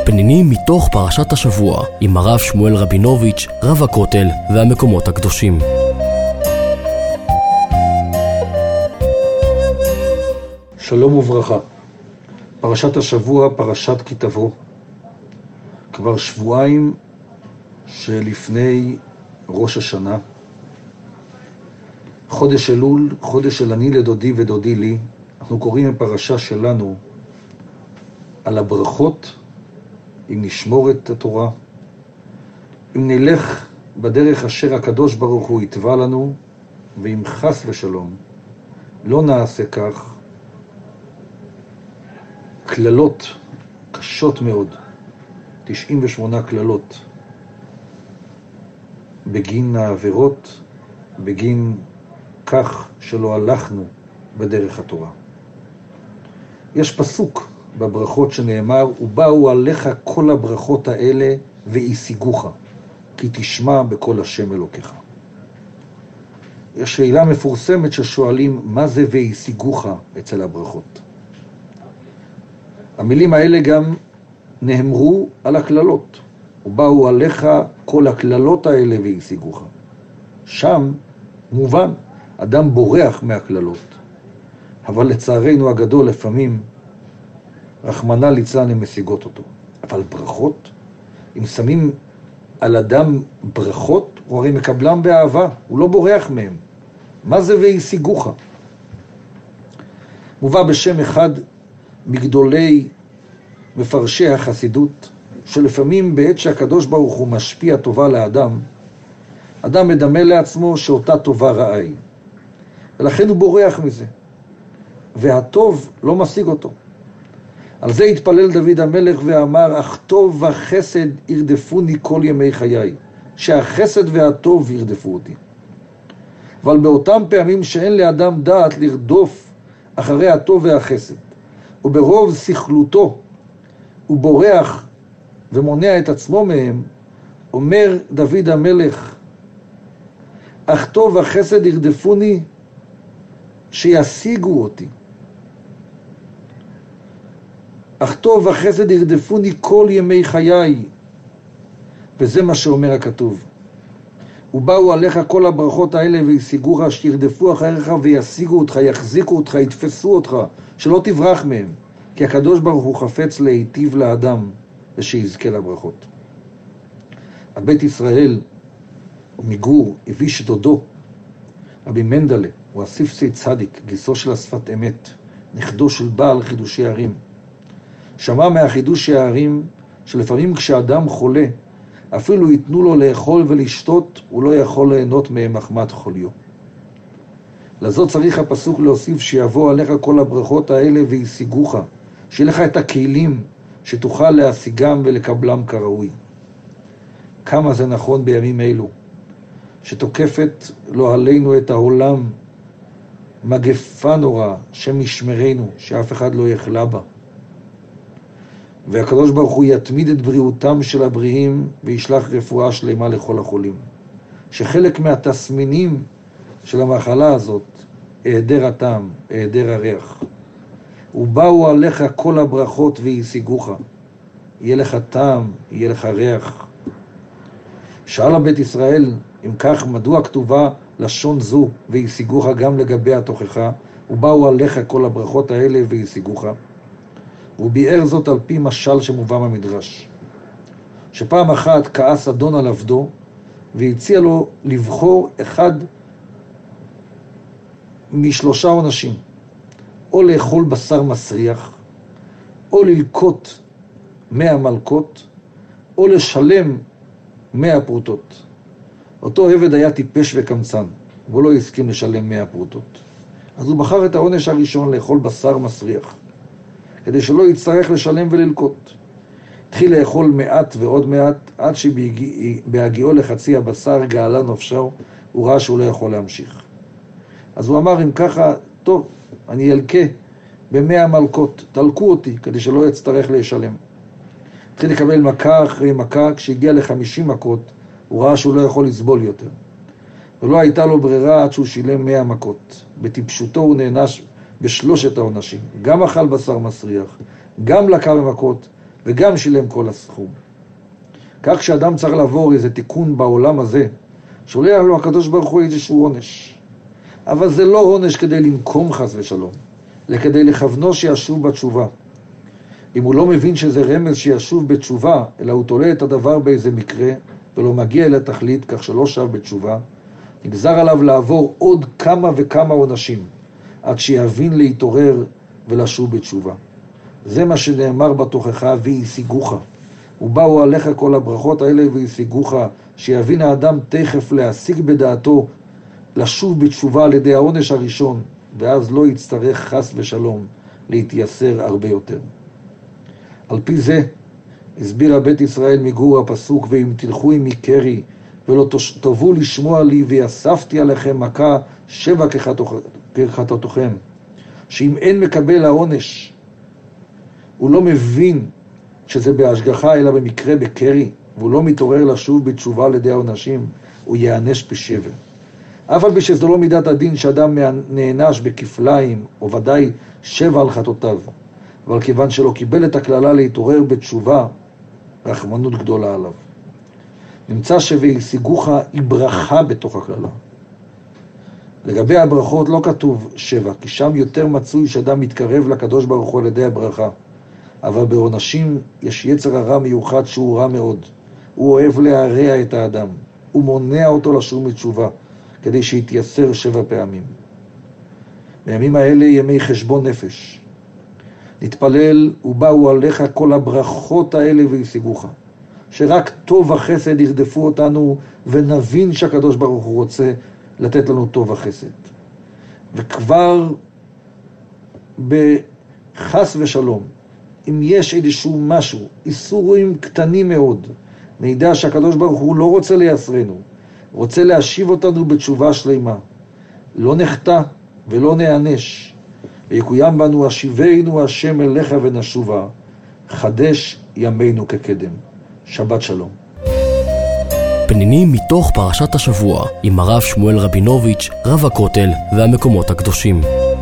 פנינים מתוך פרשת השבוע עם הרב שמואל רבינוביץ', רב הכותל והמקומות הקדושים. שלום וברכה. פרשת השבוע, פרשת כי תבוא. כבר שבועיים שלפני ראש השנה, חודש אלול, חודש של אני לדודי ודודי לי, אנחנו קוראים בפרשה שלנו על הברכות, אם נשמור את התורה, אם נלך בדרך אשר הקדוש ברוך הוא יתבע לנו, ואם חס ושלום לא נעשה כך, כללות קשות מאוד, 98 כללות, בגין העבירות, בגין כך שלא הלכנו בדרך התורה. יש פסוק בברכות שנאמר, ובאו עליך כל הברכות האלה וישיגוך, כי תשמע בקול השם אלוקיך. יש שאלה מפורסמת ששואלים, מה זה וישיגוך אצל הברכות? המילים האלה גם נאמרו על הכללות, ובאו עליך כל הכללות האלה וישיגוך. שם מובן, אדם בורח מהכללות, אבל לצערנו הגדול לפעמים רחמנא ליצלן הן משיגות אותו. אבל ברכות, אם שמים על אדם ברכות, הוא הרי מקבלם באהבה, הוא לא בורח מהם. מה זה וישיגוך? מובא בשם אחד מגדולי מפרשי החסידות, שלפעמים בעת שהקדוש ברוך הוא משפיע טובה לאדם, אדם מדמה לעצמו שאותה טובה רעה היא, ולכן הוא בורח מזה, והטוב לא משיג אותו. על זה התפלל דוד המלך ואמר, אך טוב וחסד ירדפוני כל ימי חיי, שהחסד והטוב ירדפו אותי. אבל באותם פעמים שאין לאדם דעת לרדוף אחרי הטוב והחסד, וברוב שכלותו הוא בורח ומונע את עצמו מהם, אומר דוד המלך, אך טוב וחסד ירדפוני, שישיגו אותי. אך טוב וחסד ירדפוני כל ימי חיי, וזה מה שאומר הכתוב. ובאו עליך כל הברכות האלה וישיגוך, שירדפו אחריך וישיגו אותך, יחזיקו אותך, יתפסו אותך, שלא תברח מהם, כי הקדוש ברוך הוא חפץ להיטיב לאדם ושיזכה לברכות. הבית ישראל מגור הביש דודו, רבי מנדלה, הוא הסיפסי צדיק, גיסו של השפת אמת, נכדו של בעל חידושי ערים. שמע מהחידושי הערים שלפעמים כשאדם חולה, אפילו ייתנו לו לאכול ולשתות, הוא לא יכול ליהנות מהם מחמת חוליו. לזאת צריך הפסוק להוסיף, שיבוא עליך כל הברכות האלה וישיגוך, שיהיה לך את הכלים שתוכל להשיגם ולקבלם כראוי. כמה זה נכון בימים אלו, שתוקפת לא עלינו את העולם מגפה נורא, שם ישמרנו, שאף אחד לא יחלה בה. והקדוש ברוך הוא יתמיד את בריאותם של הבריאים וישלח רפואה שלמה לכל החולים. שחלק מהתסמינים של המחלה הזאת, היעדר הטעם, היעדר הריח. ובאו עליך כל הברכות וישיגוך, יהיה לך טעם, יהיה לך ריח. שאל הבית ישראל, אם כך, מדוע כתובה לשון זו וישיגוך גם לגבי התוכחה, ובאו עליך כל הברכות האלה וישיגוך? הוא ביאר זאת על פי משל שמובא במדרש, שפעם אחת כעס אדון על עבדו והציע לו לבחור אחד משלושה עונשים, או לאכול בשר מסריח, או ללקוט 100 מלקות, או לשלם 100 פרוטות. אותו עבד היה טיפש וקמצן, והוא לא הסכים לשלם 100 פרוטות. אז הוא בחר את העונש הראשון, לאכול בשר מסריח, כדי שלא יצטרך לשלם וללקוט. התחיל לאכול מעט ועוד מעט, עד שבהגיעו לחצי הבשר גאלה נפשו, הוא ראה שהוא לא יכול להמשיך. אז הוא אמר, אם ככה, טוב, אני אלקה ב100 מלקות, תלקו אותי, כדי שלא יצטרך לשלם. התחיל לקבל מכה אחרי מכה, כשהגיע ל50 מכות, הוא ראה שהוא לא יכול לסבול יותר. ולא הייתה לו ברירה עד שהוא שילם 100 מכות. בטיפשותו הוא נענש ב3 העונשים. גם אכל בשר מסריח, גם לקה במכות, וגם שילם כל הסכום. כך שאדם צריך לעבור איזה תיקון בעולם הזה, שולח לו הקדוש ברוך הוא איזשהו עונש. אבל זה לא עונש כדי לנקום חס ושלום, אלא כדי לכוונו שישוב בתשובה. אם הוא לא מבין שזה רמז שישוב בתשובה, אלא הוא תולה את הדבר באיזה מקרה, ולא מגיע לתכלית, כך שלא שב בתשובה, נגזר עליו לעבור עוד כמה וכמה עונשים, עד שיבין להתעורר ולשוב בתשובה. זה מה שנאמר בתוכחה, וישיגוך. ובאו עליך כל הברכות האלה וישיגוך, שיבין האדם תכף להשיג בדעתו, לשוב בתשובה על ידי העונש הראשון, ואז לא יצטרך חס ושלום להתייסר הרבה יותר. על פי זה הסביר בית ישראל מגור הפסוק, ואם תלכו עמי קרי ולא תבואו לשמוע לי, ויאספתי עליכם מכה 7 כחטאותיכם, שאם אין מקבל העונש, הוא לא מבין שזה בהשגחה אלא במקרה בקרי, והוא לא מתעורר לשוב בתשובה על ידי העונשים, הוא יענש בשבר. אף על פי שזה לא מידת הדין שאדם נענש בכפליים, או ודאי 7 על חטאותיו, אבל כיוון שלא קיבל את הכללה להתעורר בתשובה, רחמנות גדולה עליו. נמצא שוישיגוך היא ברכה בתוך הכללה. לגבי הברכות לא כתוב 7, כי שם יותר מצוי שאדם מתקרב לקדוש ברוך הוא על ידי הברכה. אבל בעונשים יש יצר הרע מיוחד שהוא רע מאוד. הוא אוהב להרע את האדם. הוא מונע אותו לשום בתשובה, כדי שיתייסר 7 פעמים. בימים האלה ימי חשבון נפש. נתפלל ובאו עליך כל הברכות האלה וישיגוך. שרק טוב וחסד ירדפו אותנו, ונבין שהקדוש ברוך הוא רוצה לתת לנו טוב וחסד. וכבר בחס ושלום, אם יש איזשהו משהו, איסורים קטנים מאוד, נדע שהקדוש ברוך הוא לא רוצה לייסרנו, רוצה להשיב אותנו בתשובה שלמה. לא נחטא ולא נענש, ויקוים בנו השיבנו השם אליך ונשובה, חדש ימינו כקדם. שבת שלום. פנינים מתוך פרשת השבוע עם הרב שמואל רבינוביץ', רב הכותל והמקומות הקדושים.